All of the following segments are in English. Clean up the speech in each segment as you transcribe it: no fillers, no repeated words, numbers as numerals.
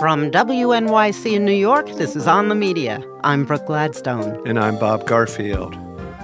From WNYC in New York, this is On the Media. I'm Brooke Gladstone. And I'm Bob Garfield.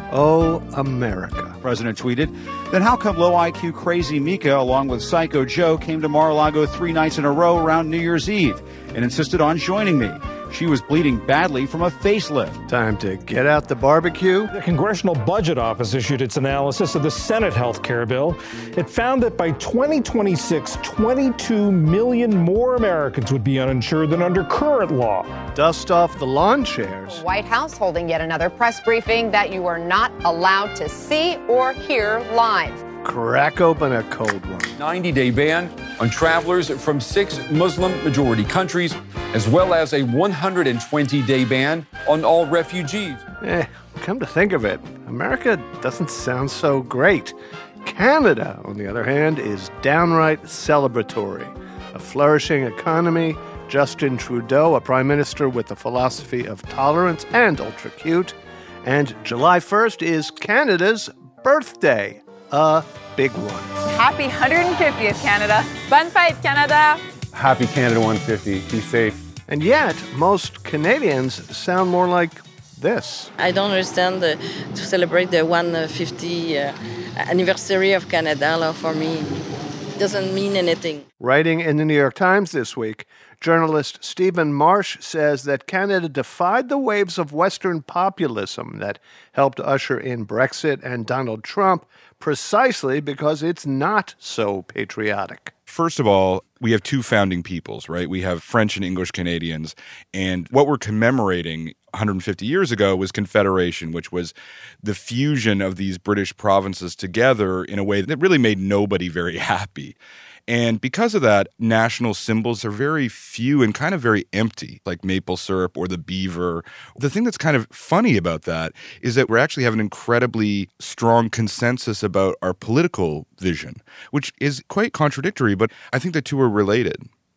Oh, America. President tweeted, then how come low IQ crazy Mika, along with Psycho Joe, came to Mar-a-Lago 3 nights in a row around New Year's Eve and insisted on joining me? She was bleeding badly from a facelift. Time to get out the barbecue. The Congressional Budget Office issued its analysis of the Senate health care bill. It found that by 2026, 22 million more Americans would be uninsured than under current law. Dust off the lawn chairs. The White House holding yet another press briefing that you are not allowed to see or hear live. Crack open a cold one. 90-day ban on travelers from 6 Muslim-majority countries, as well as a 120-day ban on all refugees. Come to think of it, America doesn't sound so great. Canada, on the other hand, is downright celebratory. A flourishing economy, Justin Trudeau, a prime minister with a philosophy of tolerance and ultra cute, and July 1st is Canada's birthday. A big one. Happy 150th, Canada. Bonne fête, Canada. Happy Canada 150. Be safe. And yet, most Canadians sound more like this. I don't understand to celebrate the 150 anniversary of Canada. For me, it doesn't mean anything. Writing in the New York Times this week, journalist Stephen Marsh says that Canada defied the waves of Western populism that helped usher in Brexit and Donald Trump precisely because it's not so patriotic. First of all, we have two founding peoples, right? We have French and English Canadians. And what we're commemorating 150 years ago was Confederation, which was the fusion of these British provinces together in a way that really made nobody very happy. And because of that, national symbols are very few and kind of very empty, like maple syrup or the beaver. The thing that's kind of funny about that is that we actually have an incredibly strong consensus about our political vision, which is quite contradictory, but I think the two are related.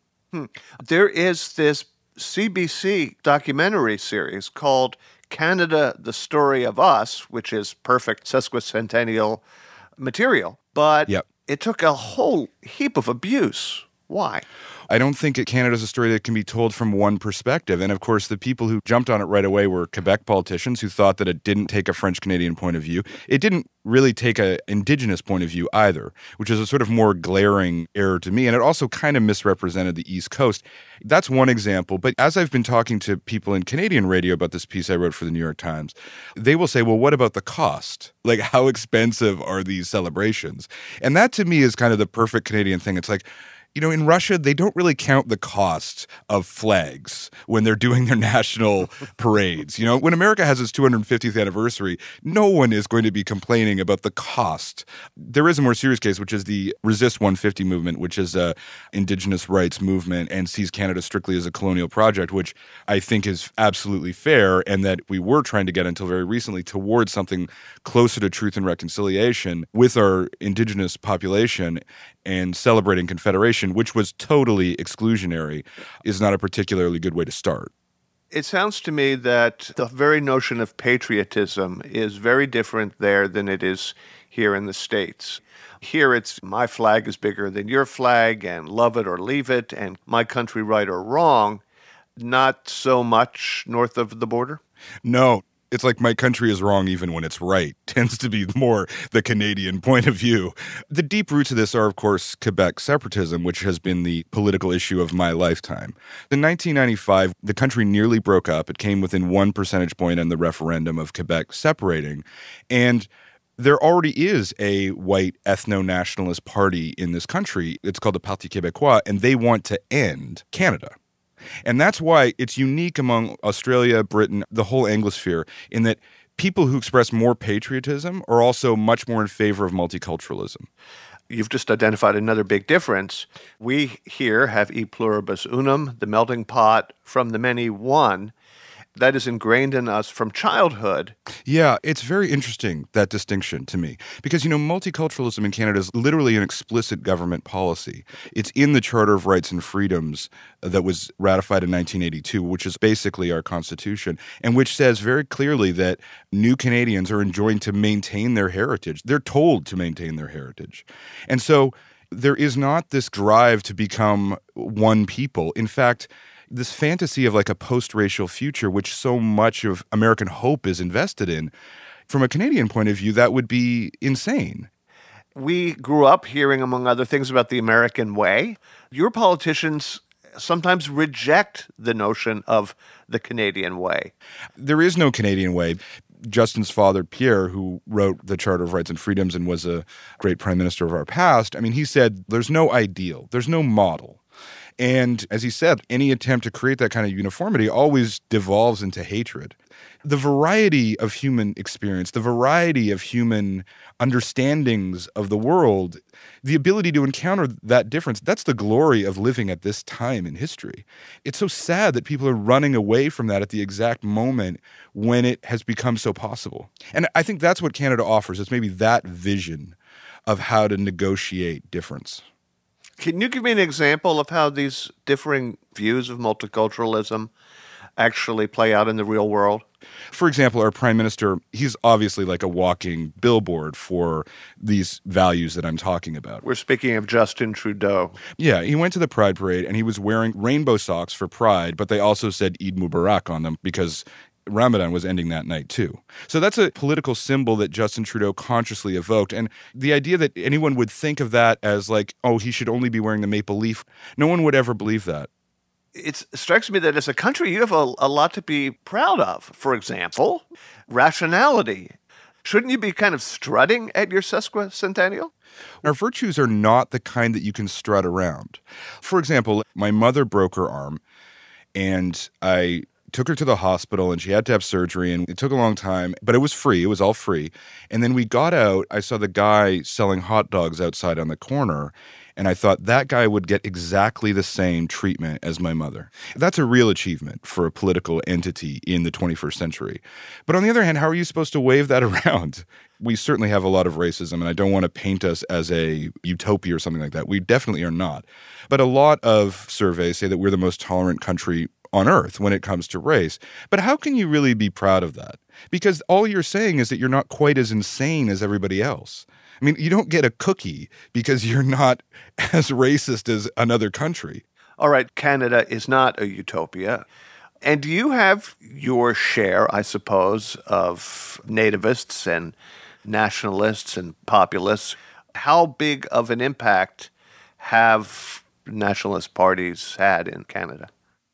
There is this CBC documentary series called Canada, the Story of Us, which is perfect sesquicentennial material. But it took a whole heap of abuse. Why? I don't think Canada's a story that can be told from one perspective. And of course, the people who jumped on it right away were Quebec politicians who thought that it didn't take a French-Canadian point of view. It didn't really take an Indigenous point of view either, which is a sort of more glaring error to me. And it also kind of misrepresented the East Coast. That's one example. But as I've been talking to people in Canadian radio about this piece I wrote for the New York Times, they will say, well, what about the cost? Like, how expensive are these celebrations? And that to me is kind of the perfect Canadian thing. It's like, you know, in Russia, they don't really count the cost of flags when they're doing their national parades. You know, when America has its 250th anniversary, no one is going to be complaining about the cost. There is a more serious case, which is the Resist 150 movement, which is a Indigenous rights movement and sees Canada strictly as a colonial project, which I think is absolutely fair, and that we were trying to get until very recently towards something closer to truth and reconciliation with our Indigenous population. And celebrating Confederation, which was totally exclusionary, is not a particularly good way to start. It sounds to me that the very notion of patriotism is very different there than it is here in the States. Here it's my flag is bigger than your flag, and love it or leave it, and my country right or wrong. Not so much north of the border? No. It's like my country is wrong even when it's right. Tends to be more the Canadian point of view. The deep roots of this are, of course, Quebec separatism, which has been the political issue of my lifetime. In 1995, the country nearly broke up. It came within 1 percentage point in the referendum of Quebec separating. And there already is a white ethno-nationalist party in this country. It's called the Parti Québécois, and they want to end Canada. And that's why it's unique among Australia, Britain, the whole Anglosphere, in that people who express more patriotism are also much more in favor of multiculturalism. You've just identified another big difference. We here have e pluribus unum, the melting pot, from the many one. That is ingrained in us from childhood. Yeah, it's very interesting, that distinction to me. Because, you know, multiculturalism in Canada is literally an explicit government policy. It's in the Charter of Rights and Freedoms that was ratified in 1982, which is basically our Constitution, and which says very clearly that new Canadians are enjoined to maintain their heritage. They're told to maintain their heritage. And so there is not this drive to become one people. In fact, this fantasy of like a post-racial future, which so much of American hope is invested in, from a Canadian point of view, that would be insane. We grew up hearing, among other things, about the American way. Your politicians sometimes reject the notion of the Canadian way. There is no Canadian way. Justin's father, Pierre, who wrote the Charter of Rights and Freedoms and was a great prime minister of our past, I mean, he said there's no ideal, there's no model. And as he said, any attempt to create that kind of uniformity always devolves into hatred. The variety of human experience, the variety of human understandings of the world, the ability to encounter that difference, that's the glory of living at this time in history. It's so sad that people are running away from that at the exact moment when it has become so possible. And I think that's what Canada offers, is maybe that vision of how to negotiate difference. Can you give me an example of how these differing views of multiculturalism actually play out in the real world? For example, our prime minister, he's obviously like a walking billboard for these values that I'm talking about. We're speaking of Justin Trudeau. Yeah, he went to the Pride Parade and he was wearing rainbow socks for Pride, but they also said Eid Mubarak on them because Ramadan was ending that night too. So that's a political symbol that Justin Trudeau consciously evoked. And the idea that anyone would think of that as like, oh, he should only be wearing the maple leaf, no one would ever believe that. It strikes me that as a country, you have a lot to be proud of. For example, rationality. Shouldn't you be kind of strutting at your sesquicentennial? Our virtues are not the kind that you can strut around. For example, my mother broke her arm, and I took her to the hospital, and she had to have surgery, and it took a long time, but it was free. It was all free. And then we got out. I saw the guy selling hot dogs outside on the corner, and I thought that guy would get exactly the same treatment as my mother. That's a real achievement for a political entity in the 21st century. But on the other hand, how are you supposed to wave that around? We certainly have a lot of racism, and I don't want to paint us as a utopia or something like that. We definitely are not. But a lot of surveys say that we're the most tolerant country on earth when it comes to race. But how can you really be proud of that? Because all you're saying is that you're not quite as insane as everybody else. I mean, you don't get a cookie because you're not as racist as another country. All right, Canada is not a utopia. And do you have your share, I suppose, of nativists and nationalists and populists? How big of an impact have nationalist parties had in Canada?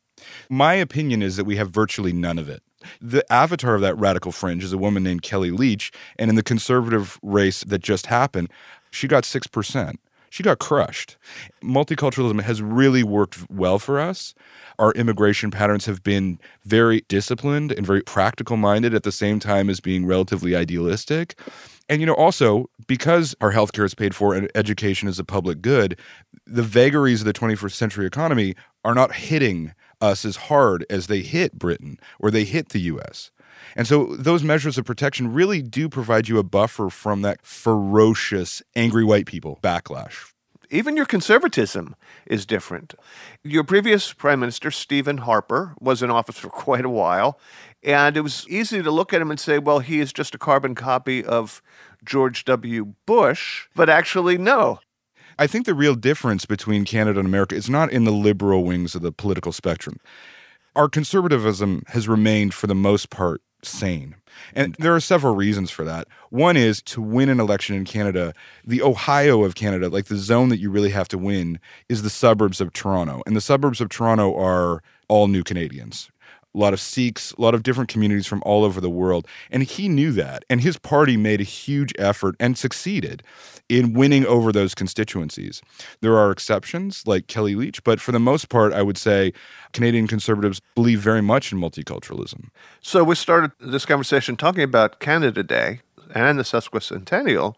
My opinion is that we have virtually none of it. The avatar of that radical fringe is a woman named Kelly Leitch, and in the conservative race that just happened, she got 6%. She got crushed. Multiculturalism has really worked well for us. Our immigration patterns have been very disciplined and very practical-minded at the same time as being relatively idealistic. And, also, because our healthcare is paid for and education is a public good, the vagaries of the 21st century economy are not hitting us as hard as they hit Britain or they hit the U.S. And so those measures of protection really do provide you a buffer from that ferocious, angry white people backlash. Even your conservatism is different. Your previous Prime Minister, Stephen Harper, was in office for quite a while, and it was easy to look at him and say, well, he is just a carbon copy of George W. Bush, but actually, no. I think the real difference between Canada and America is not in the liberal wings of the political spectrum. Our conservatism has remained, for the most part, sane. And there are several reasons for that. One is to win an election in Canada, the Ohio of Canada, like the zone that you really have to win, is the suburbs of Toronto. And the suburbs of Toronto are all new Canadians. A lot of Sikhs, a lot of different communities from all over the world. And he knew that. And his party made a huge effort and succeeded in winning over those constituencies. There are exceptions like Kelly Leitch, but for the most part, I would say Canadian conservatives believe very much in multiculturalism. So we started this conversation talking about Canada Day and the sesquicentennial.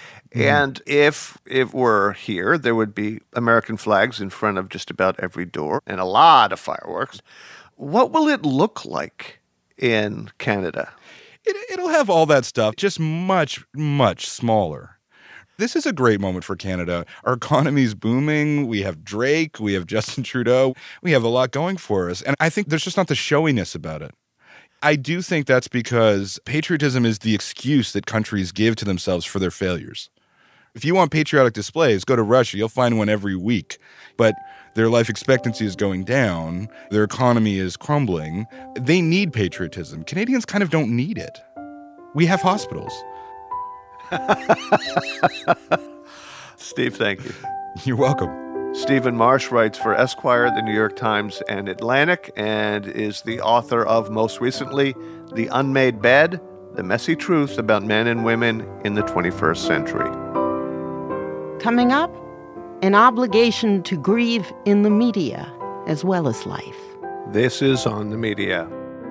And if it were here, there would be American flags in front of just about every door and a lot of fireworks. What will it look like in Canada? It'll have all that stuff, just much, much smaller. This is a great moment for Canada. Our economy's booming. We have Drake. We have Justin Trudeau. We have a lot going for us. And I think there's just not the showiness about it. I do think that's because patriotism is the excuse that countries give to themselves for their failures, If you want patriotic displays, go to Russia. You'll find one every week. But their life expectancy is going down. Their economy is crumbling. They need patriotism. Canadians kind of don't need it. We have hospitals. Steve, thank you. You're welcome. Stephen Marsh writes for Esquire, The New York Times, and Atlantic, and is the author of, most recently, The Unmade Bed, The Messy Truth About Men and Women in the 21st Century. Coming up, an obligation to grieve in the media as well as life. This is On the Media.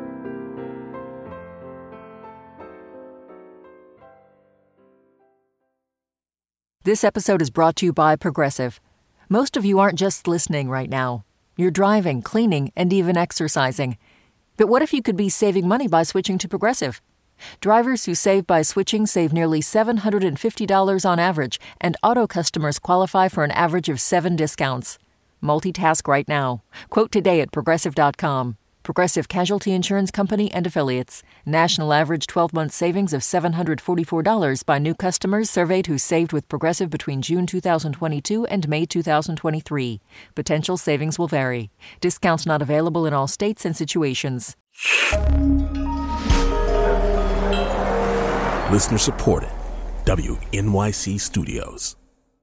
This episode is brought to you by Progressive. Most of you aren't just listening right now. You're driving, cleaning, and even exercising. But what if you could be saving money by switching to Progressive? Drivers who save by switching save nearly $750 on average, and auto customers qualify for an average of 7 discounts. Multitask right now. Quote today at Progressive.com. Progressive Casualty Insurance Company and Affiliates. National average 12-month savings of $744 by new customers surveyed who saved with Progressive between June 2022 and May 2023. Potential savings will vary. Discounts not available in all states and situations. Listener supported. WNYC Studios.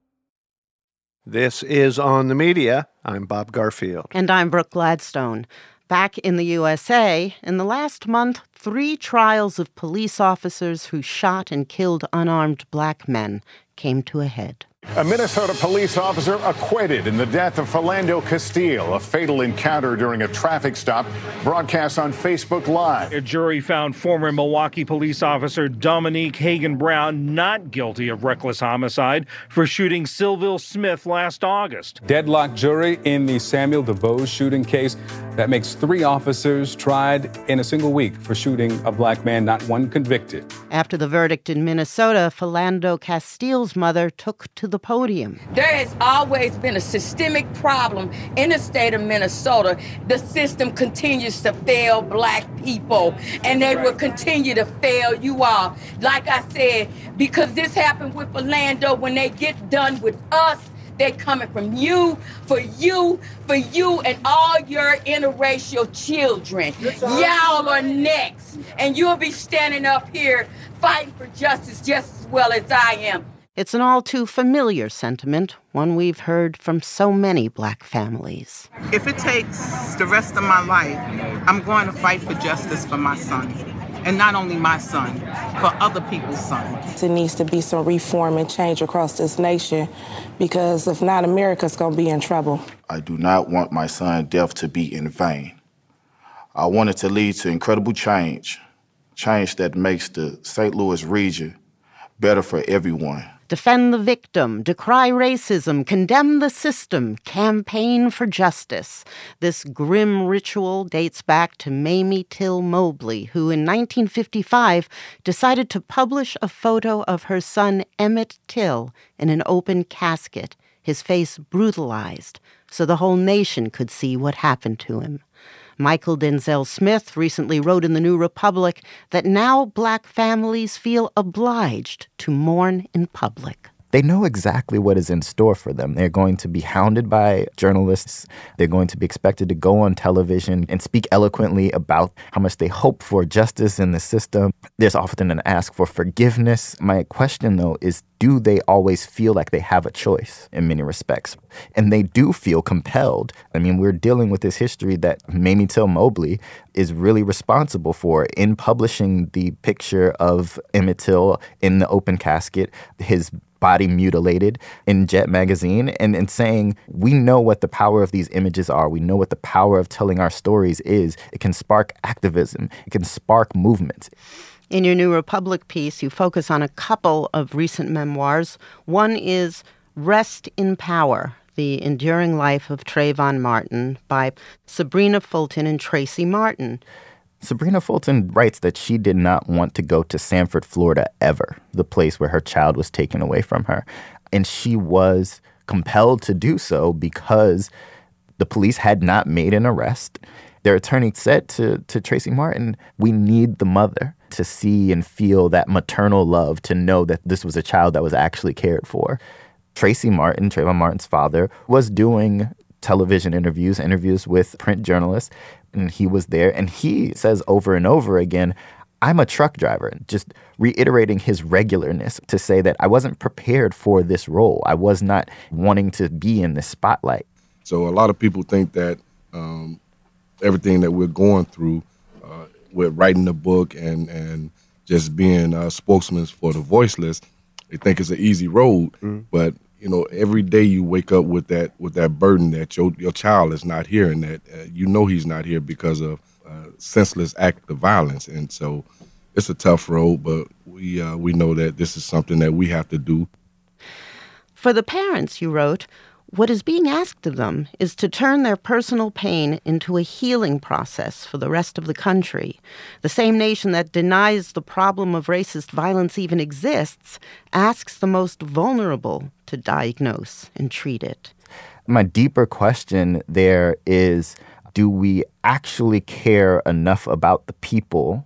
This is On the Media. I'm Bob Garfield. And I'm Brooke Gladstone. Back in the USA, in the last month, 3 trials of police officers who shot and killed unarmed black men came to a head. A Minnesota police officer acquitted in the death of Philando Castile, a fatal encounter during a traffic stop broadcast on Facebook Live. A jury found former Milwaukee police officer Dominique Hagan-Brown not guilty of reckless homicide for shooting Sylville Smith last August. Deadlock jury in the Samuel DeBose shooting case. That makes 3 officers tried in a single week for shooting a black man, not one convicted. After the verdict in Minnesota, Philando Castile's mother took to the podium. There has always been a systemic problem in the state of Minnesota. The system continues to fail black people, and they will continue to fail you all. Like I said, because this happened with Philando, when they get done with us, they're coming from you, for you, and all your interracial children. Y'all are next, and you'll be standing up here fighting for justice just as well as I am. It's an all too familiar sentiment, one we've heard from so many black families. If it takes the rest of my life, I'm going to fight for justice for my son. And not only my son, for other people's sons. There needs to be some reform and change across this nation, because if not, America's going to be in trouble. I do not want my son's death to be in vain. I want it to lead to incredible change that makes the St. Louis region better for everyone. Defend the victim, decry racism, condemn the system, campaign for justice. This grim ritual dates back to Mamie Till Mobley, who in 1955 decided to publish a photo of her son Emmett Till in an open casket, his face brutalized, so the whole nation could see what happened to him. Michael Denzel Smith recently wrote in the New Republic that now black families feel obliged to mourn in public. They know exactly what is in store for them. They're going to be hounded by journalists. They're going to be expected to go on television and speak eloquently about how much they hope for justice in the system. There's often an ask for forgiveness. My question, though, is do they always feel like they have a choice in many respects? And they do feel compelled. I mean, we're dealing with this history that Mamie Till Mobley is really responsible for in publishing the picture of Emmett Till in the open casket, his body mutilated in Jet magazine, and saying, we know what the power of these images are. We know what the power of telling our stories is. It can spark activism. It can spark movements. In your New Republic piece, you focus on a couple of recent memoirs. One is Rest in Power, The Enduring Life of Trayvon Martin by Sabrina Fulton and Tracy Martin. Sabrina Fulton writes that she did not want to go to Sanford, Florida ever, the place where her child was taken away from her. And she was compelled to do so because the police had not made an arrest. Their attorney said to Tracy Martin, we need the mother to see and feel that maternal love, to know that this was a child that was actually cared for. Tracy Martin, Trayvon Martin's father, was doing television interviews with print journalists, and he was there. And he says over and over again, I'm a truck driver, just reiterating his regularness to say that I wasn't prepared for this role. I was not wanting to be in this spotlight. So a lot of people think that everything that we're going through with writing the book and just being spokesmen for the voiceless, they think it's an easy road. But you know, every day you wake up with that burden that your child is not here, and that he's not here because of senseless act of violence. And so it's a tough road, but we know that this is something that we have to do. For the parents, you wrote, what is being asked of them is to turn their personal pain into a healing process for the rest of the country. The same nation that denies the problem of racist violence even exists asks the most vulnerable to diagnose and treat it. My deeper question there is, do we actually care enough about the people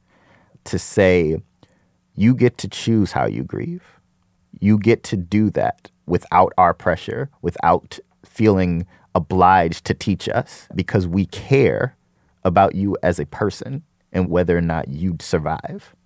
to say, you get to choose how you grieve? You get to do that without our pressure, without feeling obliged to teach us, because we care about you as a person and whether or not you'd survive.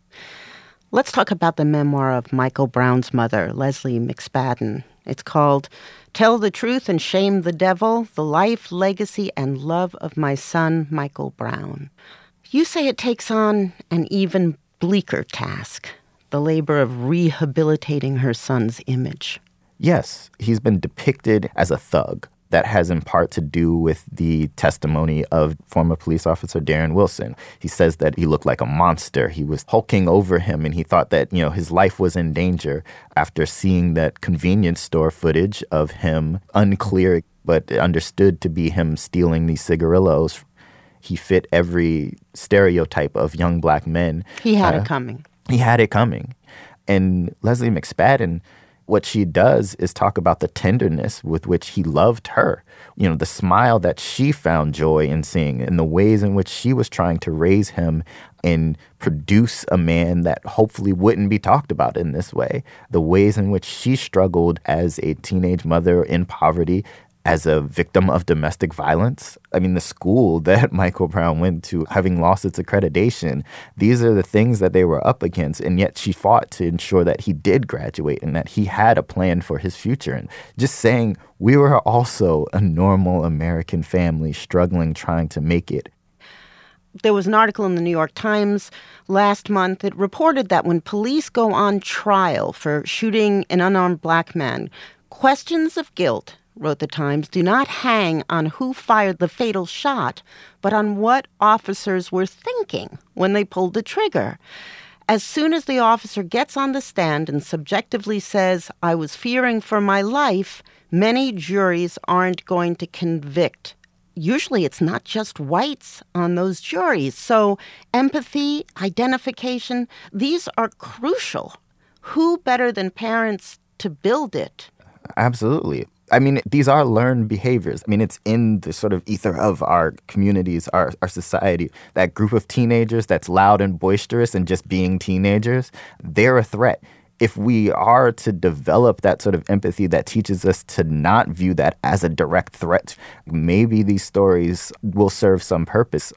Let's talk about the memoir of Michael Brown's mother, Leslie McSpadden. It's called Tell the Truth and Shame the Devil, The Life, Legacy, and Love of My Son, Michael Brown. You say it takes on an even bleaker task, the labor of rehabilitating her son's image. Yes, he's been depicted as a thug. That has in part to do with the testimony of former police officer Darren Wilson. He says that he looked like a monster. He was hulking over him, and he thought that, his life was in danger after seeing that convenience store footage of him, unclear but understood to be him stealing these cigarillos. He fit every stereotype of young black men. He had it coming. He had it coming. And Leslie McSpadden, what she does is talk about the tenderness with which he loved her. The smile that she found joy in seeing, and the ways in which she was trying to raise him and produce a man that hopefully wouldn't be talked about in this way. The ways in which she struggled as a teenage mother in poverty, as a victim of domestic violence. The school that Michael Brown went to, having lost its accreditation, these are the things that they were up against, and yet she fought to ensure that he did graduate and that he had a plan for his future. And just saying, we were also a normal American family struggling, trying to make it. There was an article in the New York Times last month that reported that when police go on trial for shooting an unarmed black man, questions of guilt, wrote the Times, do not hang on who fired the fatal shot, but on what officers were thinking when they pulled the trigger. As soon as the officer gets on the stand and subjectively says, I was fearing for my life, many juries aren't going to convict. Usually it's not just whites on those juries. So empathy, identification, these are crucial. Who better than parents to build it? Absolutely. These are learned behaviors. It's in the sort of ether of our communities, our society. That group of teenagers that's loud and boisterous and just being teenagers, they're a threat. If we are to develop that sort of empathy that teaches us to not view that as a direct threat, maybe these stories will serve some purpose.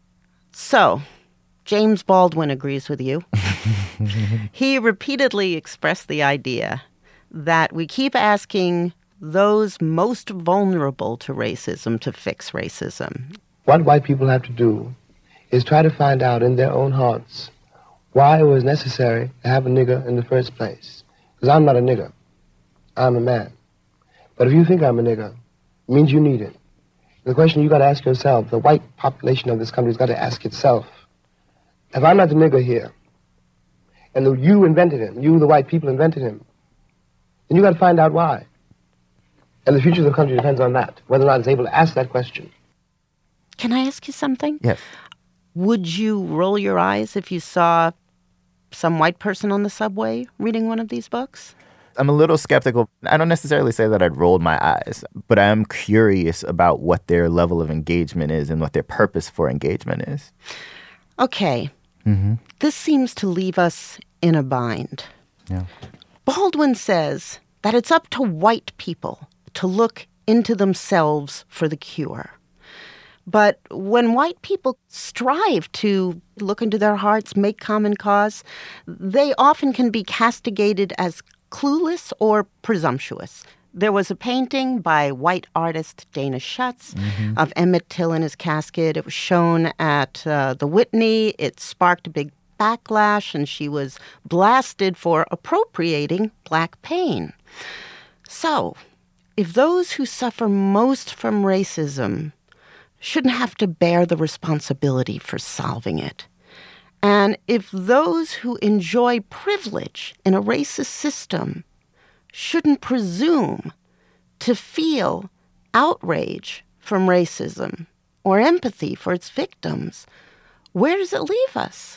So, James Baldwin agrees with you. He repeatedly expressed the idea that we keep asking those most vulnerable to racism to fix racism. What white people have to do is try to find out in their own hearts why it was necessary to have a nigger in the first place. Because I'm not a nigger. I'm a man. But if you think I'm a nigger, it means you need it. The question you got to ask yourself, the white population of this country has got to ask itself, if I'm not the nigger here, and you invented him, you, the white people, invented him, then you got to find out why. And the future of the country depends on that, whether or not it's able to ask that question. Can I ask you something? Yes. Would you roll your eyes if you saw some white person on the subway reading one of these books? I'm a little skeptical. I don't necessarily say that I'd rolled my eyes, but I am curious about what their level of engagement is and what their purpose for engagement is. Okay. This seems to leave us in a bind. Yeah. Baldwin says that it's up to white people to look into themselves for the cure. But when white people strive to look into their hearts, make common cause, they often can be castigated as clueless or presumptuous. There was a painting by white artist Dana Schutz of Emmett Till in his casket. It was shown at the Whitney. It sparked a big backlash, and she was blasted for appropriating Black pain. So, if those who suffer most from racism shouldn't have to bear the responsibility for solving it, and if those who enjoy privilege in a racist system shouldn't presume to feel outrage from racism or empathy for its victims, where does it leave us?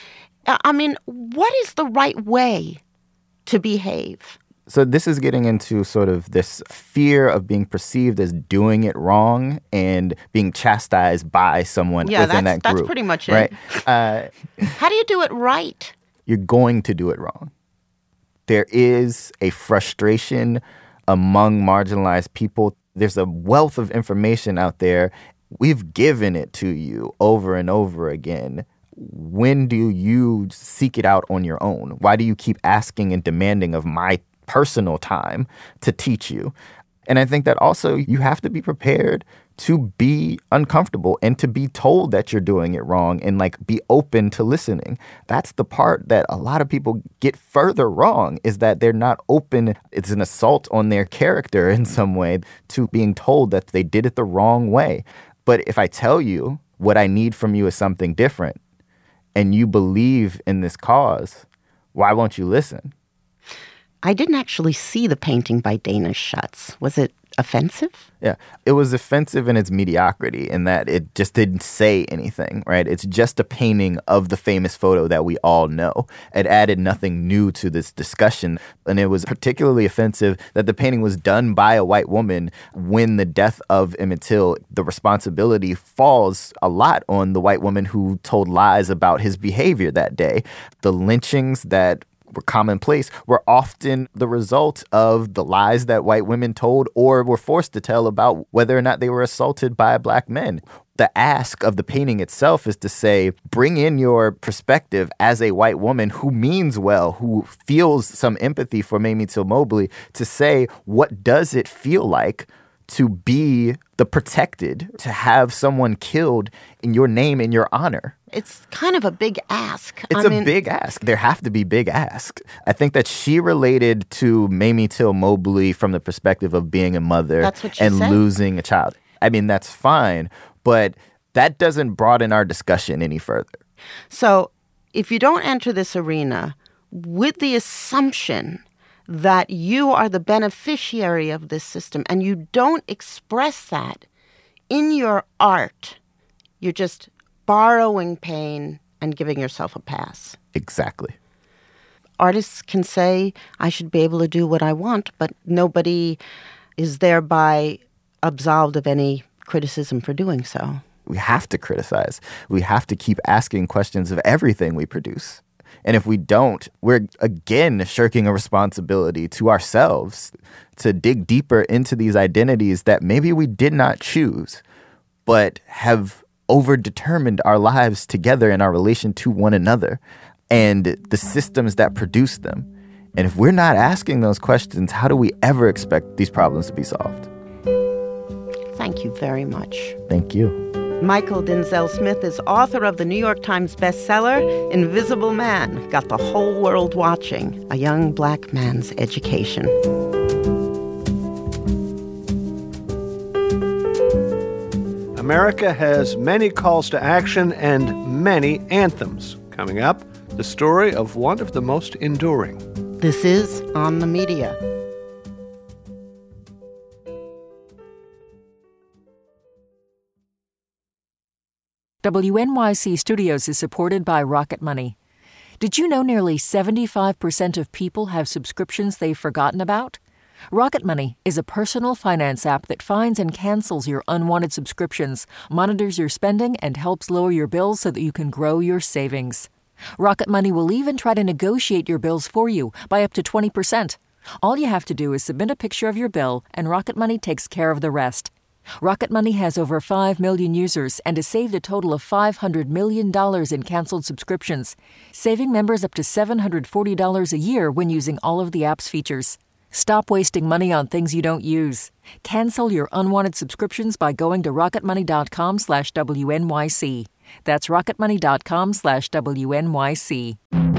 I mean, what is the right way to behave? So this is getting into sort of this fear of being perceived as doing it wrong and being chastised by someone within that group. That's pretty much it. Right? How do you do it right? You're going to do it wrong. There is a frustration among marginalized people. There's a wealth of information out there. We've given it to you over and over again. When do you seek it out on your own? Why do you keep asking and demanding of my personal time to teach you? And I think that also you have to be prepared to be uncomfortable and to be told that you're doing it wrong and like be open to listening. That's the part that a lot of people get further wrong, is that they're not open. It's an assault on their character in some way to being told that they did it the wrong way. But if I tell you what I need from you is something different and you believe in this cause, why won't you listen? I didn't actually see the painting by Dana Schutz. Was it offensive? Yeah, it was offensive in its mediocrity in that it just didn't say anything, right? It's just a painting of the famous photo that we all know. It added nothing new to this discussion. And it was particularly offensive that the painting was done by a white woman when the death of Emmett Till, the responsibility falls a lot on the white woman who told lies about his behavior that day. The lynchings that were commonplace were often the result of the lies that white women told or were forced to tell about whether or not they were assaulted by Black men. The ask of the painting itself is to say, bring in your perspective as a white woman who means well, who feels some empathy for Mamie Till Mobley, to say, what does it feel like to be the protected, to have someone killed in your name, in your honor? It's kind of a big ask. It's a big ask. There have to be big asks. I think that she related to Mamie Till Mobley from the perspective of being a mother and losing a child. I mean, that's fine, but that doesn't broaden our discussion any further. So if you don't enter this arena with the assumption that you are the beneficiary of this system and you don't express that in your art, you're just borrowing pain and giving yourself a pass. Exactly. Artists can say, I should be able to do what I want, but nobody is thereby absolved of any criticism for doing so. We have to criticize. We have to keep asking questions of everything we produce. And if we don't, we're again shirking a responsibility to ourselves to dig deeper into these identities that maybe we did not choose, but have overdetermined our lives together in our relation to one another and the systems that produce them. And if we're not asking those questions, how do we ever expect these problems to be solved? Thank you very much. Thank you. Michael Denzel Smith is author of the New York Times bestseller, Invisible Man, Got the Whole World Watching, A Young Black Man's Education. America has many calls to action and many anthems. Coming up, the story of one of the most enduring. This is On the Media. WNYC Studios is supported by Rocket Money. Did you know nearly 75% of people have subscriptions they've forgotten about? Rocket Money is a personal finance app that finds and cancels your unwanted subscriptions, monitors your spending, and helps lower your bills so that you can grow your savings. Rocket Money will even try to negotiate your bills for you by up to 20%. All you have to do is submit a picture of your bill, and Rocket Money takes care of the rest. Rocket Money has over 5 million users and has saved a total of $500 million in canceled subscriptions, saving members up to $740 a year when using all of the app's features. Stop wasting money on things you don't use. Cancel your unwanted subscriptions by going to rocketmoney.com/WNYC. That's rocketmoney.com/WNYC.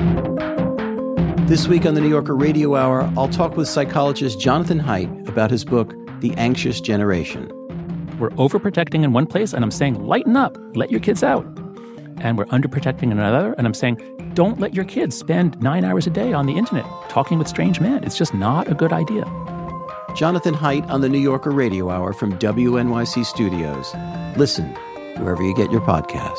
This week on the New Yorker Radio Hour, I'll talk with psychologist Jonathan Haidt about his book, The Anxious Generation. We're overprotecting in one place, and I'm saying, lighten up, let your kids out. And we're underprotecting in another, and I'm saying, don't let your kids spend 9 hours a day on the internet talking with strange men. It's just not a good idea. Jonathan Haidt on the New Yorker Radio Hour from WNYC Studios. Listen wherever you get your podcasts.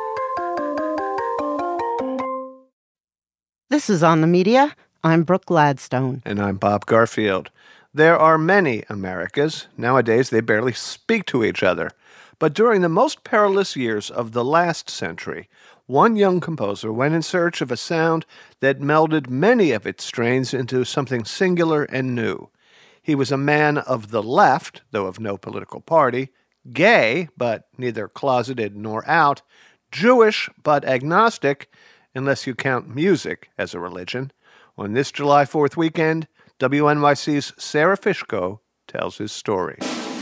This is On the Media. I'm Brooke Gladstone. And I'm Bob Garfield. There are many Americas. Nowadays, they barely speak to each other. But during the most perilous years of the last century, one young composer went in search of a sound that melded many of its strains into something singular and new. He was a man of the left, though of no political party, gay, but neither closeted nor out, Jewish, but agnostic, unless you count music as a religion. On this July 4th weekend, WNYC's Sarah Fishko tells his story.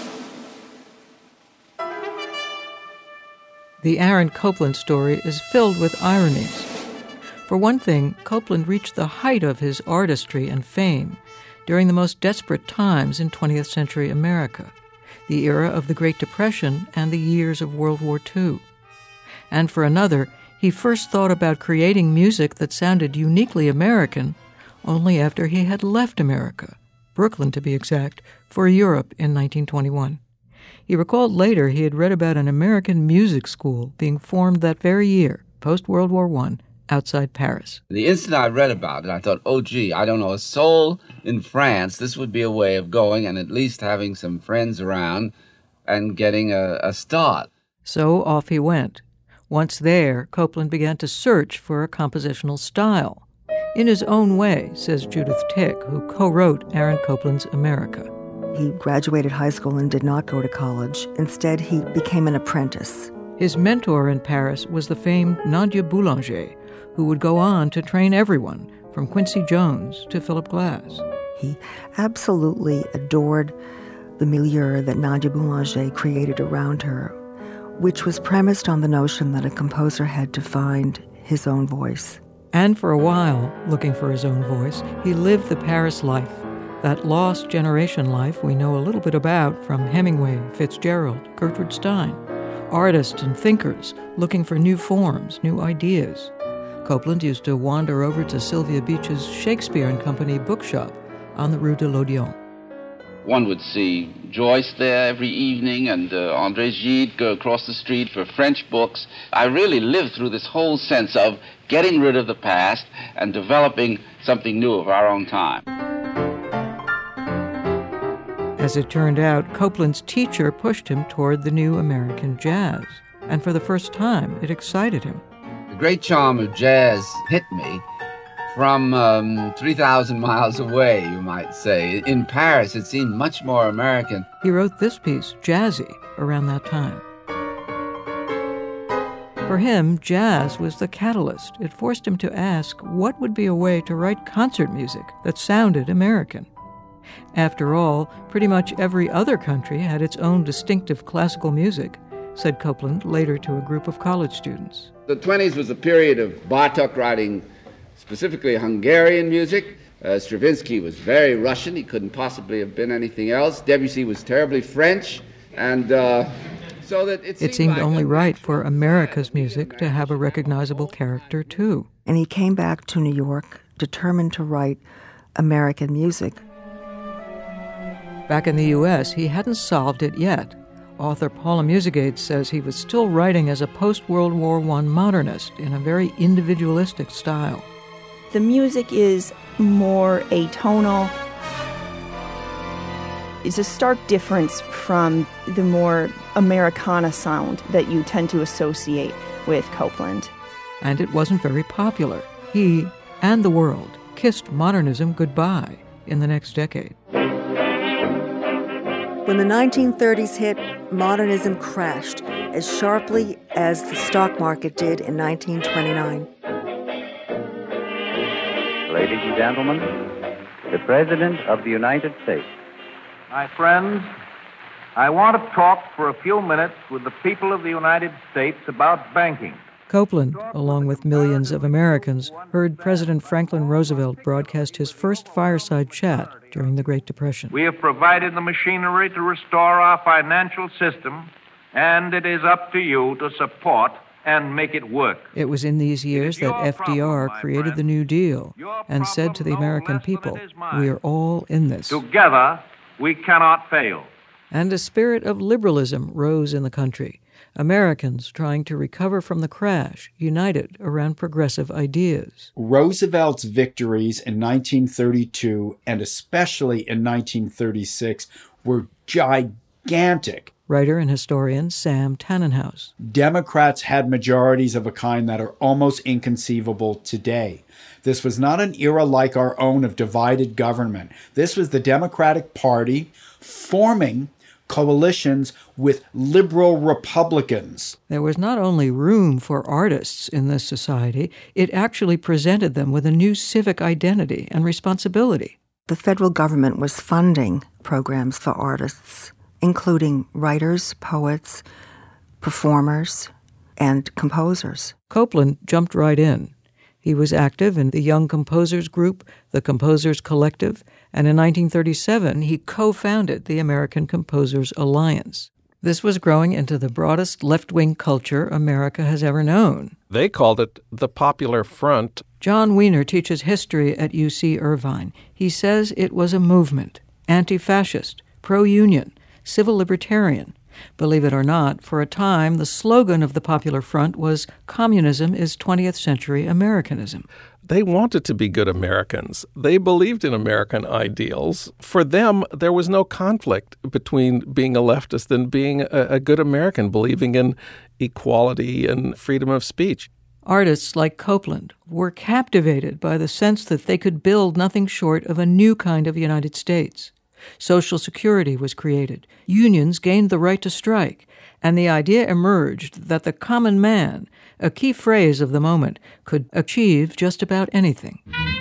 The Aaron Copland story is filled with ironies. For one thing, Copland reached the height of his artistry and fame during the most desperate times in 20th century America, the era of the Great Depression and the years of World War II. And for another, he first thought about creating music that sounded uniquely American only after he had left America, Brooklyn to be exact, for Europe in 1921. He recalled later he had read about an American music school being formed that very year, post-World War I, outside Paris. The instant I read about it, I thought, oh, gee, I don't know a soul in France. This would be a way of going and at least having some friends around and getting a start. So off he went. Once there, Copland began to search for a compositional style. In his own way, says Judith Tick, who co-wrote Aaron Copland's America. He graduated high school and did not go to college. Instead, he became an apprentice. His mentor in Paris was the famed Nadia Boulanger, who would go on to train everyone, from Quincy Jones to Philip Glass. He absolutely adored the milieu that Nadia Boulanger created around her, which was premised on the notion that a composer had to find his own voice. And for a while, looking for his own voice, he lived the Paris life, that lost generation life we know a little bit about from Hemingway, Fitzgerald, Gertrude Stein, artists and thinkers looking for new forms, new ideas. Copland used to wander over to Sylvia Beach's Shakespeare and Company bookshop on the Rue de l'Odéon. One would see Joyce there every evening and André Gide go across the street for French books. I really lived through this whole sense of getting rid of the past and developing something new of our own time. As it turned out, Copland's teacher pushed him toward the new American jazz, and for the first time, it excited him. The great charm of jazz hit me from 3,000 miles away, you might say. In Paris, it seemed much more American. He wrote this piece, Jazzy, around that time. For him, jazz was the catalyst. It forced him to ask what would be a way to write concert music that sounded American. After all, pretty much every other country had its own distinctive classical music, said Copland later to a group of college students. The 20s was a period of Bartók writing specifically Hungarian music. Stravinsky was very Russian. He couldn't possibly have been anything else. Debussy was terribly French. And so that it seemed like only right for America's music to have a recognizable character, too. And he came back to New York, determined to write American music. Back in the U.S., he hadn't solved it yet. Author Paula Musigates says he was still writing as a post-World War I modernist in a very individualistic style. The music is more atonal. It's a stark difference from the more Americana sound that you tend to associate with Copland. And it wasn't very popular. He and the world kissed modernism goodbye in the next decade. When the 1930s hit, modernism crashed as sharply as the stock market did in 1929. Ladies and gentlemen, the President of the United States. My friends, I want to talk for a few minutes with the people of the United States about banking. Copland, along with millions of Americans, heard President Franklin Roosevelt broadcast his first fireside chat during the Great Depression. We have provided the machinery to restore our financial system, and it is up to you to support and make it work. It was in these years that FDR created the New Deal and said to the American people, "We are all in this." Together, we cannot fail. And a spirit of liberalism rose in the country. Americans trying to recover from the crash, united around progressive ideas. Roosevelt's victories in 1932 and especially in 1936 were gigantic. Writer and historian Sam Tannenhouse. Democrats had majorities of a kind that are almost inconceivable today. This was not an era like our own of divided government. This was the Democratic Party forming coalitions with liberal Republicans. There was not only room for artists in this society, it actually presented them with a new civic identity and responsibility. The federal government was funding programs for artists, including writers, poets, performers, and composers. Copland jumped right in. He was active in the Young Composers Group, the Composers Collective, and in 1937 he co-founded the American Composers Alliance. This was growing into the broadest left-wing culture America has ever known. They called it the Popular Front. John Wiener teaches history at UC Irvine. He says it was a movement, anti-fascist, pro-union, civil libertarian. Believe it or not, for a time, the slogan of the Popular Front was "Communism is 20th century Americanism." They wanted to be good Americans. They believed in American ideals. For them, there was no conflict between being a leftist and being a good American, believing in equality and freedom of speech. Artists like Copland were captivated by the sense that they could build nothing short of a new kind of United States. Social Security was created, unions gained the right to strike, and the idea emerged that the common man, a key phrase of the moment, could achieve just about anything.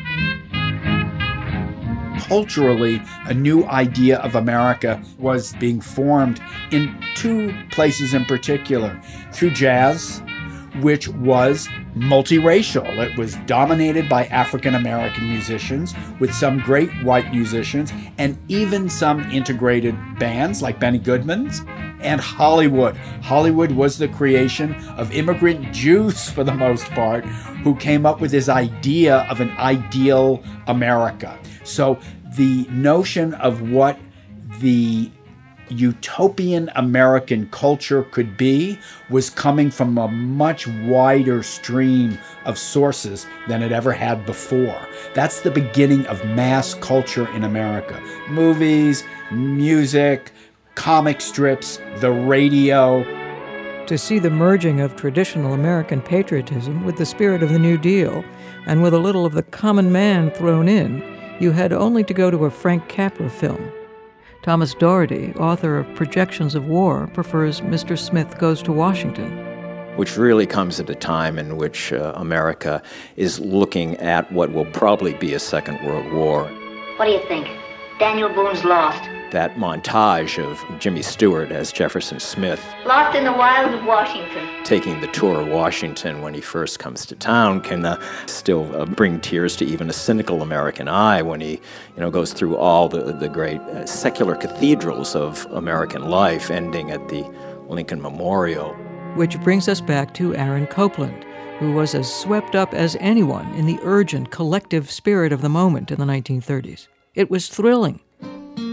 Culturally, a new idea of America was being formed in two places in particular, through jazz, which was multiracial. It was dominated by African-American musicians with some great white musicians and even some integrated bands like Benny Goodman's, and Hollywood. Hollywood was the creation of immigrant Jews for the most part who came up with this idea of an ideal America. So the notion of what the utopian American culture could be was coming from a much wider stream of sources than it ever had before. That's the beginning of mass culture in America. Movies, music, comic strips, the radio. To see the merging of traditional American patriotism with the spirit of the New Deal, and with a little of the common man thrown in, you had only to go to a Frank Capra film. Thomas Doherty, author of Projections of War, prefers Mr. Smith Goes to Washington. Which really comes at a time in which America is looking at what will probably be a Second World War. What do you think? Daniel Boone's lost. That montage of Jimmy Stewart as Jefferson Smith Lost in the wilds of Washington. taking the tour of Washington when he first comes to town can still bring tears to even a cynical American eye when he goes through all the great secular cathedrals of American life, ending at the Lincoln Memorial. Which brings us back to Aaron Copland, who was as swept up as anyone in the urgent collective spirit of the moment in the 1930s. It was thrilling.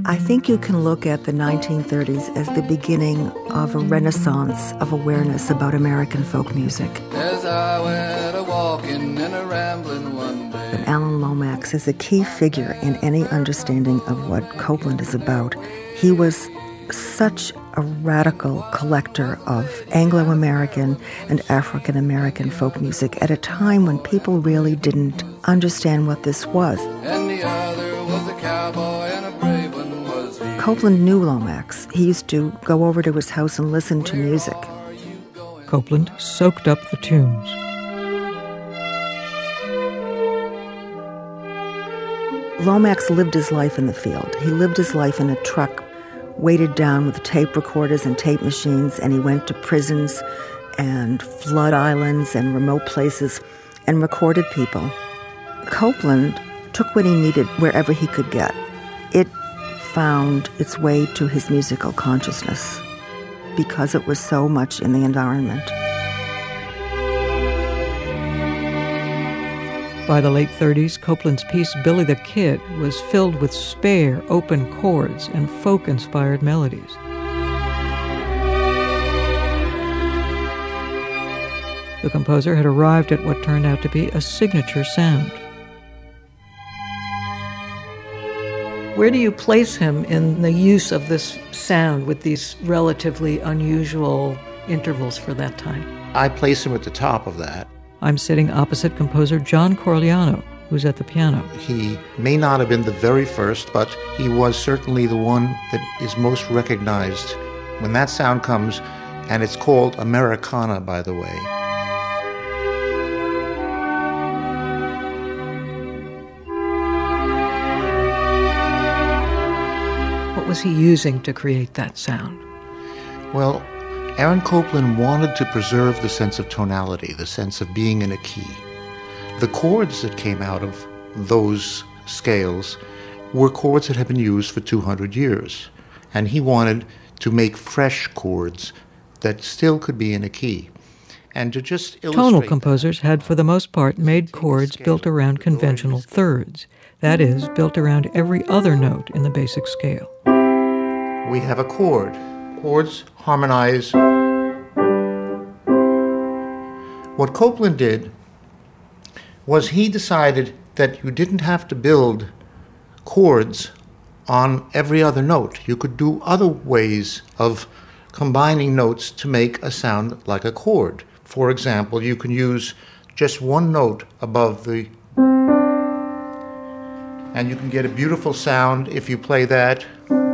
I think you can look at the 1930s as the beginning of a renaissance of awareness about American folk music. As I went a-walking and a-rambling one day. But Alan Lomax is a key figure in any understanding of what Copland is about. He was such a radical collector of Anglo-American and African-American folk music at a time when people really didn't understand what this was. And the other was a cowboy and a brave one was he. Copland knew Lomax. He used to go over to his house and listen to music. Copland soaked up the tunes. Lomax lived his life in the field. He lived his life in a truck weighted down with tape recorders and tape machines, and he went to prisons and flood islands and remote places and recorded people. Copland took what he needed wherever he could get. It found its way to his musical consciousness because it was so much in the environment. By the late 30s, Copland's piece Billy the Kid was filled with spare, open chords and folk-inspired melodies. The composer had arrived at what turned out to be a signature sound. Where do you place him in the use of this sound with these relatively unusual intervals for that time? I place him at the top of that. I'm sitting opposite composer John Corigliano, who's at the piano. He may not have been the very first, but he was certainly the one that is most recognized when that sound comes, and it's called Americana, by the way. What was he using to create that sound? Well, Aaron Copland wanted to preserve the sense of tonality, the sense of being in a key. The chords that came out of those scales were chords that had been used for 200 years, and he wanted to make fresh chords that still could be in a key. And to just illustrate Tonal composers had, for the most part, made chords built around conventional thirds. That is, built around every other note in the basic scale. We have a chord. Chords harmonize. What Copland did was he decided that you didn't have to build chords on every other note. You could do other ways of combining notes to make a sound like a chord. For example, you can use just one note above the, and you can get a beautiful sound if you play that.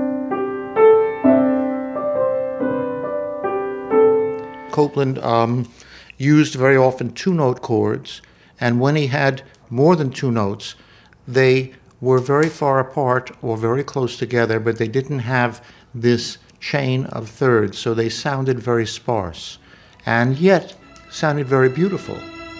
Copland used very often two-note chords, and when he had more than two notes, they were very far apart or very close together, but they didn't have this chain of thirds, so they sounded very sparse, and yet sounded very beautiful.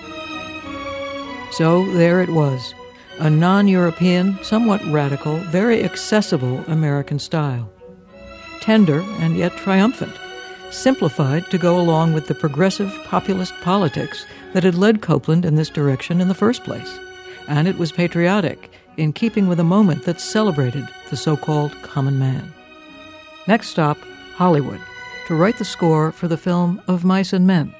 So there it was, a non-European, somewhat radical, very accessible American style. Tender and yet triumphant. Simplified to go along with the progressive populist politics that had led Copland in this direction in the first place. And it was patriotic, in keeping with a moment that celebrated the so-called common man. Next stop, Hollywood, to write the score for the film Of Mice and Men.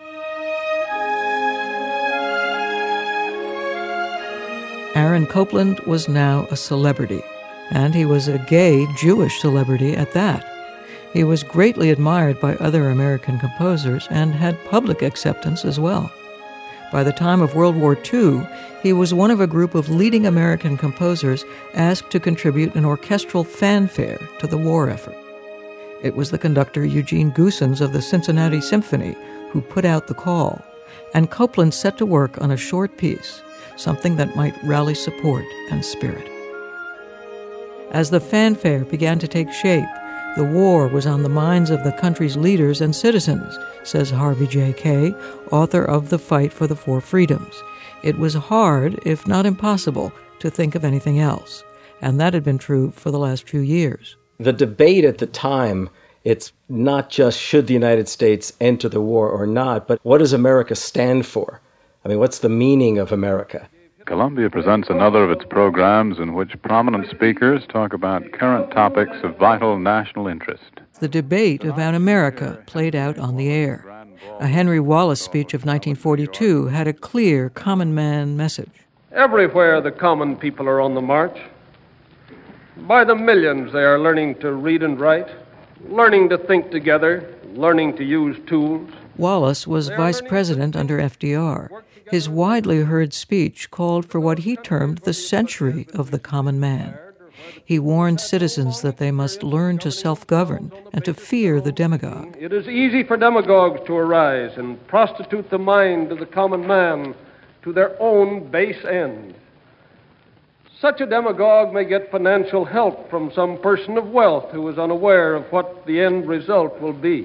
Aaron Copland was now a celebrity, and he was a gay Jewish celebrity at that. He was greatly admired by other American composers and had public acceptance as well. By the time of World War II, he was one of a group of leading American composers asked to contribute an orchestral fanfare to the war effort. It was the conductor Eugene Goossens of the Cincinnati Symphony who put out the call, and Copland set to work on a short piece, something that might rally support and spirit. As the fanfare began to take shape, the war was on the minds of the country's leaders and citizens, says Harvey J. Kaye, author of The Fight for the Four Freedoms. It was hard, if not impossible, to think of anything else, and that had been true for the last few years. The debate at the time, it's not just should the United States enter the war or not, but what does America stand for? I mean, what's the meaning of America? Columbia presents another of its programs in which prominent speakers talk about current topics of vital national interest. The debate about America played out on the air. A Henry Wallace speech of 1942 had a clear common man message. Everywhere the common people are on the march. By the millions they are learning to read and write, learning to think together, learning to use tools. Wallace was vice president under FDR. His widely heard speech called for what he termed the century of the common man. He warned citizens that they must learn to self-govern and to fear the demagogue. It is easy for demagogues to arise and prostitute the mind of the common man to their own base end. Such a demagogue may get financial help from some person of wealth who is unaware of what the end result will be.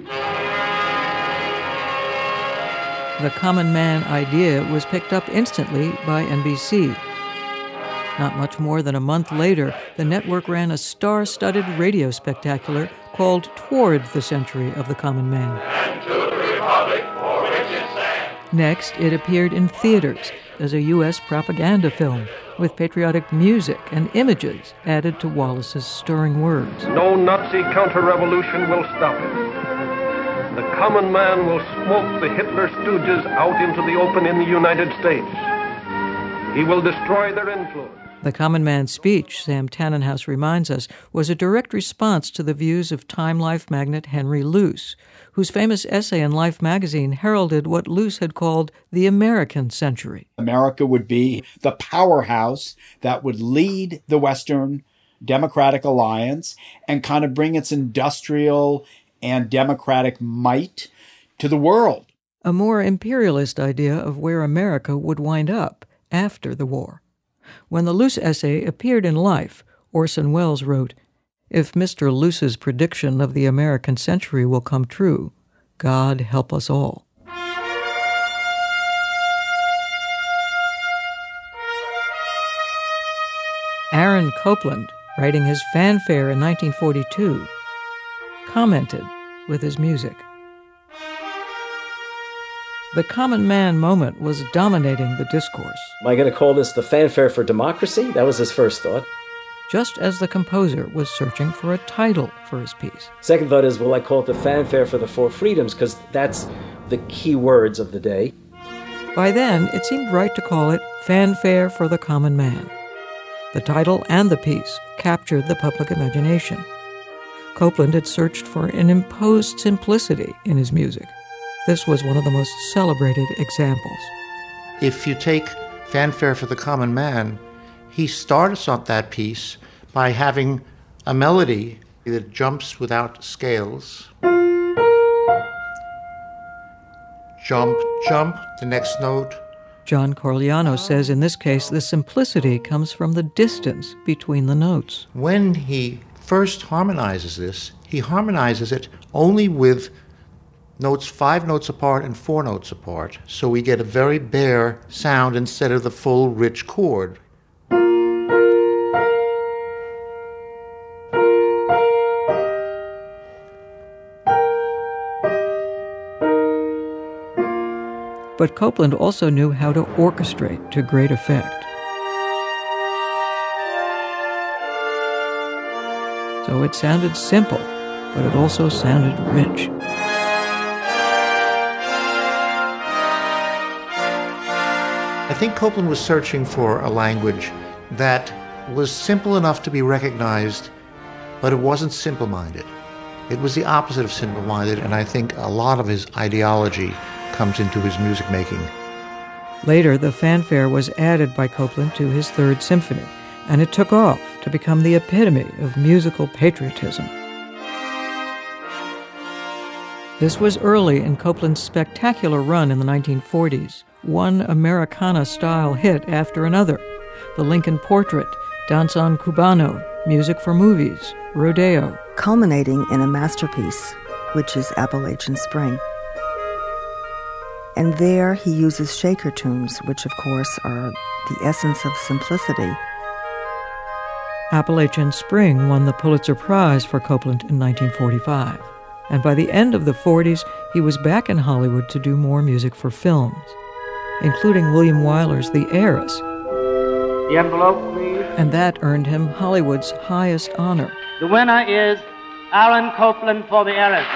The common man idea was picked up instantly by NBC. Not much more than a month later, the network ran a star-studded radio spectacular called Toward the Century of the Common Man. And to the republic for which it stands. Next, it appeared in theaters as a U.S. propaganda film with patriotic music and images added to Wallace's stirring words. No Nazi counter-revolution will stop it. The common man will smoke the Hitler stooges out into the open in the United States. He will destroy their influence. The common man's speech, Sam Tannenhouse reminds us, was a direct response to the views of Time Life magnate Henry Luce, whose famous essay in Life magazine heralded what Luce had called the American century. America would be the powerhouse that would lead the Western Democratic Alliance and kind of bring its industrial and democratic might to the world. A more imperialist idea of where America would wind up after the war. When the Luce essay appeared in Life, Orson Welles wrote, "If Mr. Luce's prediction of the American century will come true, God help us all." Aaron Copland, writing his fanfare in 1942, commented with his music. The common man moment was dominating the discourse. Am I going to call this the fanfare for democracy? That was his first thought. Just as the composer was searching for a title for his piece. Second thought is, will I call it the fanfare for the four freedoms? Because that's the key words of the day. By then, it seemed right to call it Fanfare for the Common Man. The title and the piece captured the public imagination. Copland had searched for an imposed simplicity in his music. This was one of the most celebrated examples. If you take Fanfare for the Common Man, he starts on that piece by having a melody that jumps without scales. Jump, jump, the next note. John Corigliano says in this case the simplicity comes from the distance between the notes. When he first harmonizes this, he harmonizes it only with notes 5 notes apart and 4 notes apart, so we get a very bare sound instead of the full rich chord. But Copland also knew how to orchestrate to great effect. So it sounded simple, but it also sounded rich. I think Copland was searching for a language that was simple enough to be recognized, but it wasn't simple-minded. It was the opposite of simple-minded, and I think a lot of his ideology comes into his music making. Later, the fanfare was added by Copland to his Third Symphony, and it took off to become the epitome of musical patriotism. This was early in Copland's spectacular run in the 1940s, one Americana-style hit after another. The Lincoln Portrait, Danzón Cubano, music for movies, Rodeo. Culminating in a masterpiece, which is Appalachian Spring. And there he uses shaker tunes, which of course are the essence of simplicity. Appalachian Spring won the Pulitzer Prize for Copland in 1945. And by the end of the 40s, he was back in Hollywood to do more music for films, including William Wyler's The Heiress, The envelope, please. And that earned him Hollywood's highest honor. The winner is Aaron Copland for the Heiress.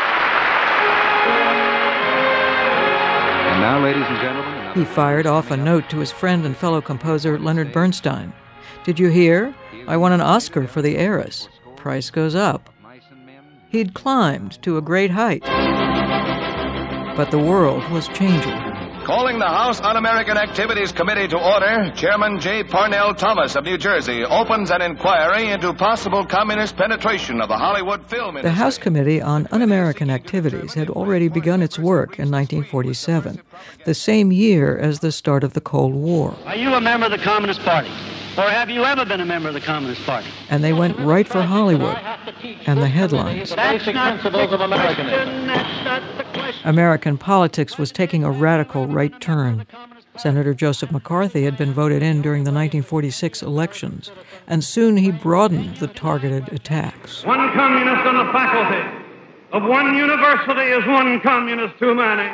And now, ladies and gentlemen... He fired off a note to his friend and fellow composer Leonard Bernstein. Did you hear? I won an Oscar for the Heiress. Price goes up. He'd climbed to a great height. But the world was changing. Calling the House Un-American Activities Committee to order, Chairman J. Parnell Thomas of New Jersey opens an inquiry into possible communist penetration of the Hollywood film industry. The House Committee on Un-American Activities had already begun its work in 1947, the same year as the start of the Cold War. Are you a member of the Communist Party? Or have you ever been a member of the Communist Party? And they went right for Hollywood and the headlines. Basic principles of Americanism. American politics was taking a radical right turn. Senator Joseph McCarthy had been voted in during the 1946 elections, and soon he broadened the targeted attacks. One communist on the faculty of one university is one communist too many.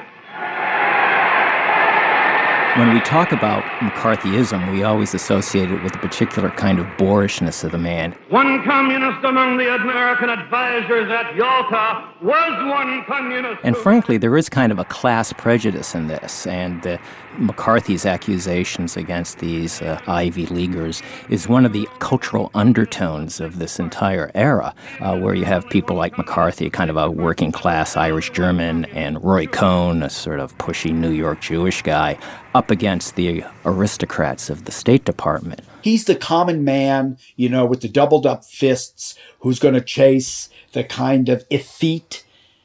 When we talk about McCarthyism, we always associate it with a particular kind of boorishness of the man. One communist among the American advisors at Yalta was one communist. And frankly, there is kind of a class prejudice in this, and McCarthy's accusations against these Ivy Leaguers is one of the cultural undertones of this entire era, where you have people like McCarthy, kind of a working-class Irish-German, and Roy Cohn, a sort of pushy New York Jewish guy, up against the aristocrats of the State Department. He's the common man, with the doubled-up fists, who's going to chase the kind of effete,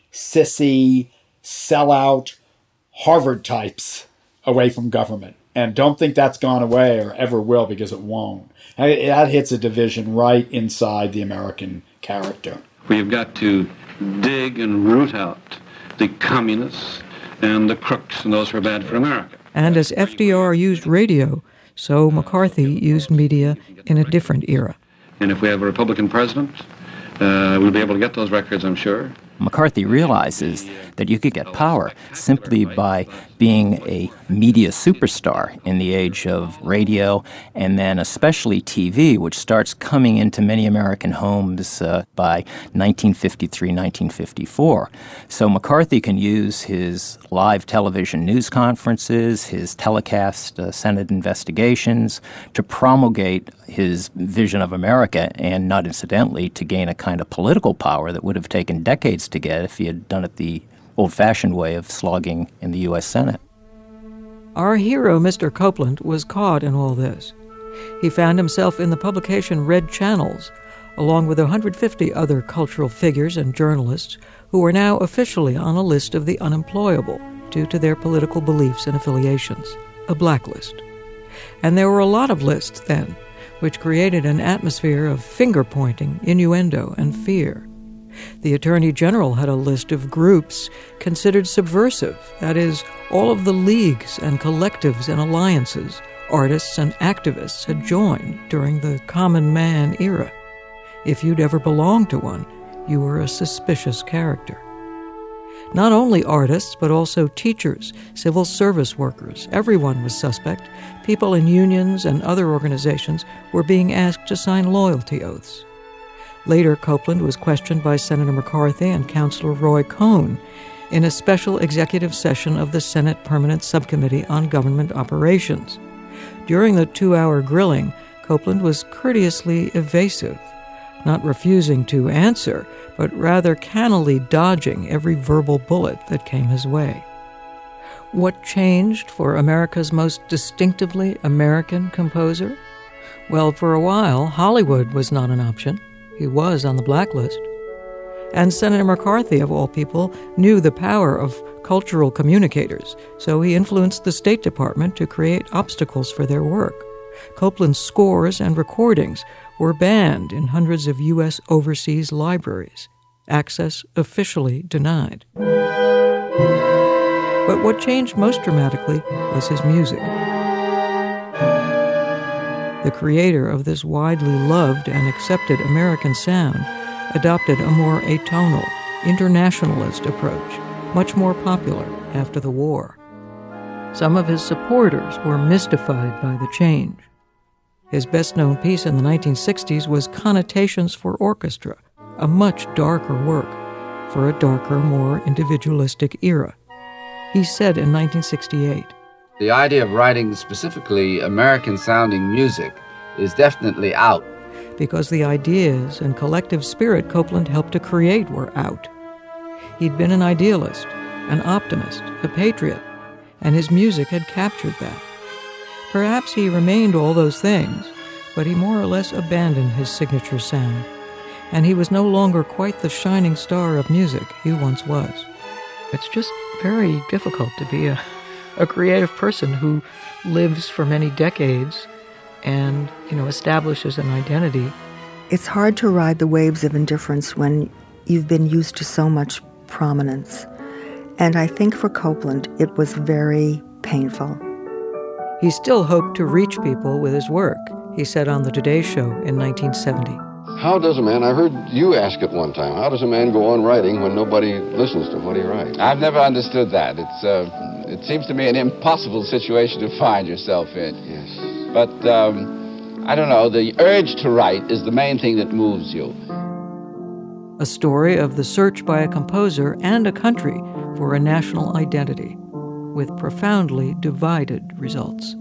sissy, sellout Harvard types away from government. And don't think that's gone away or ever will, because it won't. That hits a division right inside the American character. We've got to dig and root out the communists and the crooks and those who are bad for America. And as FDR used radio, so McCarthy used media in a different era. And if we have a Republican president, we'll be able to get those records, I'm sure. McCarthy realizes that you could get power simply by being a media superstar in the age of radio, and then especially TV, which starts coming into many American homes by 1953, 1954. So McCarthy can use his live television news conferences, his telecast Senate investigations, to promulgate his vision of America, and not incidentally, to gain a kind of political power that would have taken decades to get if he had done it the old-fashioned way of slogging in the U.S. Senate. Our hero, Mr. Copland, was caught in all this. He found himself in the publication Red Channels, along with 150 other cultural figures and journalists who were now officially on a list of the unemployable due to their political beliefs and affiliations, a blacklist. And there were a lot of lists then, which created an atmosphere of finger-pointing, innuendo, and fear. The Attorney General had a list of groups considered subversive, that is, all of the leagues and collectives and alliances artists and activists had joined during the common man era. If you'd ever belonged to one, you were a suspicious character. Not only artists, but also teachers, civil service workers. Everyone was suspect. People in unions and other organizations were being asked to sign loyalty oaths. Later, Copland was questioned by Senator McCarthy and Councilor Roy Cohn in a special executive session of the Senate Permanent Subcommittee on Government Operations. During the 2-hour grilling, Copland was courteously evasive, not refusing to answer, but rather cannily dodging every verbal bullet that came his way. What changed for America's most distinctively American composer? Well, for a while, Hollywood was not an option. He was on the blacklist. And Senator McCarthy, of all people, knew the power of cultural communicators, so he influenced the State Department to create obstacles for their work. Copland's scores and recordings were banned in hundreds of U.S. overseas libraries, access officially denied. But what changed most dramatically was his music. The creator of this widely loved and accepted American sound adopted a more atonal, internationalist approach, much more popular after the war. Some of his supporters were mystified by the change. His best-known piece in the 1960s was Connotations for Orchestra, a much darker work for a darker, more individualistic era. He said in 1968, "The idea of writing specifically American-sounding music is definitely out." Because the ideas and collective spirit Copland helped to create were out. He'd been an idealist, an optimist, a patriot, and his music had captured that. Perhaps he remained all those things, but he more or less abandoned his signature sound, and he was no longer quite the shining star of music he once was. It's just very difficult to be a creative person who lives for many decades and, establishes an identity. It's hard to ride the waves of indifference when you've been used to so much prominence. And I think for Copland, it was very painful. He still hoped to reach people with his work, he said on The Today Show in 1970. How does a man, I heard you ask it one time, how does a man go on writing when nobody listens to what he writes? I've never understood that. It seems to me an impossible situation to find yourself in. Yes. But, I don't know, the urge to write is the main thing that moves you. A story of the search by a composer and a country for a national identity, with profoundly divided results.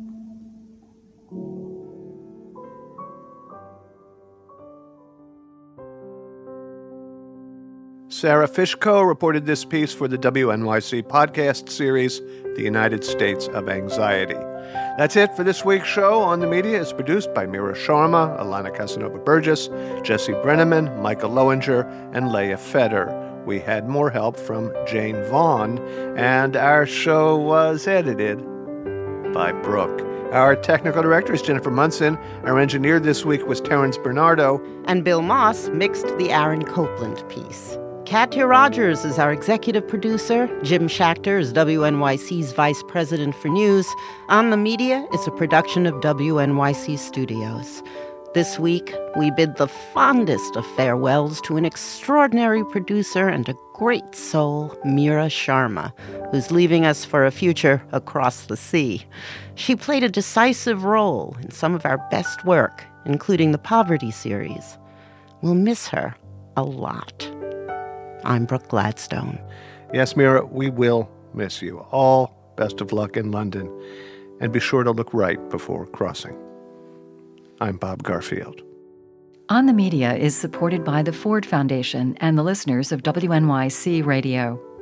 Sarah Fishko reported this piece for the WNYC podcast series, The United States of Anxiety. That's it for this week's show. On the Media is produced by Mira Sharma, Alana Casanova-Burgess, Jesse Brenneman, Michael Lowinger, and Leah Feder. We had more help from Jane Vaughn, and our show was edited by Brooke. Our technical director is Jennifer Munson. Our engineer this week was Terrence Bernardo. And Bill Moss mixed the Aaron Copland piece. Katya Rogers is our executive producer. Jim Schachter is WNYC's vice president for news. On the Media is a production of WNYC Studios. This week, we bid the fondest of farewells to an extraordinary producer and a great soul, Mira Sharma, who's leaving us for a future across the sea. She played a decisive role in some of our best work, including the Poverty series. We'll miss her a lot. I'm Brooke Gladstone. Yes, Mira, we will miss you. All best of luck in London. And be sure to look right before crossing. I'm Bob Garfield. On the Media is supported by the Ford Foundation and the listeners of WNYC Radio.